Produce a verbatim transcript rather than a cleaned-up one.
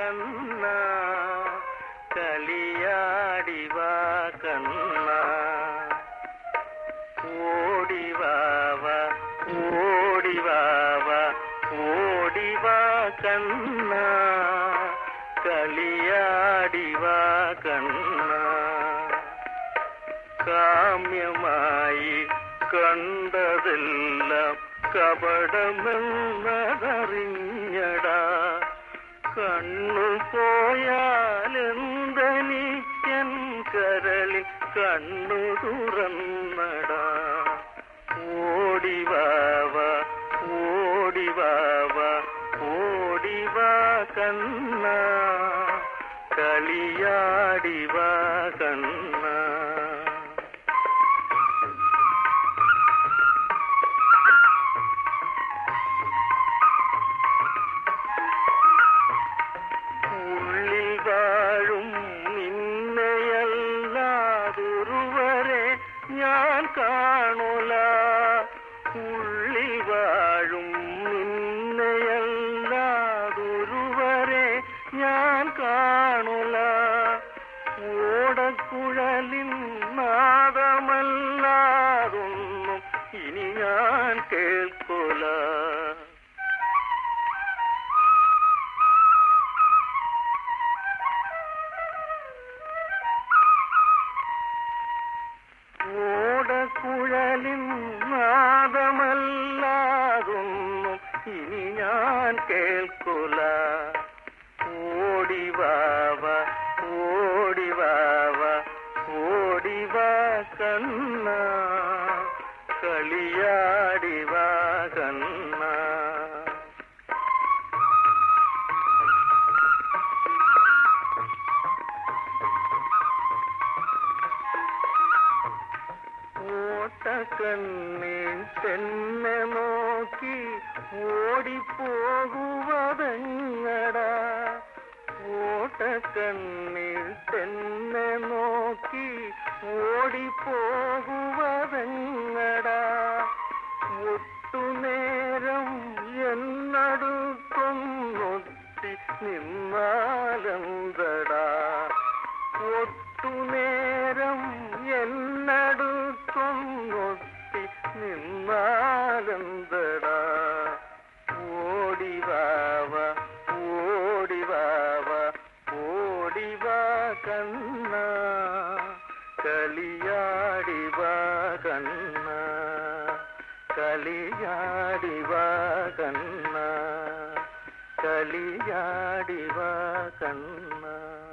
കണ്ണ കളിയാടിവാ കണ്ണ ഓടിവാവ ഓടിവാവ ഓടിവാ കണ്ണ കളിയാടിവാ കണ്ണ കാമ്യമായി കണ്ടതെല്ലാം കപടമെന്നതറിഞ്ഞടാ കണ്ണു പോയാലെന്തനിക്കൻ കരളിൽ കണ്ണു തുറന്നടാ ഓടിവാവ ഓടിവാവ ഓടിവാ കണ്ണ കളിയാടിവാ കണ്ണ ഞാൻ കാണുല ഉള്ളിൽ വാഴും നിന്നെയല്ലാതൊരുവരെ ഞാൻ കാണുല ഓടക്കുഴലിൻ നാദമല്ലാതൊന്നും ഇനി ഞാൻ കേൾക്കുല ഓടക്കുഴലിൻ നാദമല്ലാതൊന്നും ഇനി ഞാൻ കേൾക്കുല ഓടിവാവ ഓടിവാവ ഓടിവാ കണ്ണ കളിയാടിവാ കണ്ണ ഓട്ടക്കണ്ണിൽ തന്നെ നോക്കി ഓടിപ്പോകുവതെങ്ങടാ ഓട്ടക്കണ്ണിൽ തന്നെ നോക്കി ഓടിപ്പോകുവതെങ്ങടാ ഒട്ടുനേരം എന്നടുത്തൊന്നൊത്തി നിന്നാലെന്തടാ ഒട്ടുനേരം എന്നടുത്തൊന്നൊത്തി നിന്നാലെന്തടാ ഓടിവാവ ഓടിവാവ ഓടിവാ കണ്ണ കളിയാടിവാ കണ്ണ കളിയാടിവാ കണ്ണ കളിയാടിവാ കണ്ണ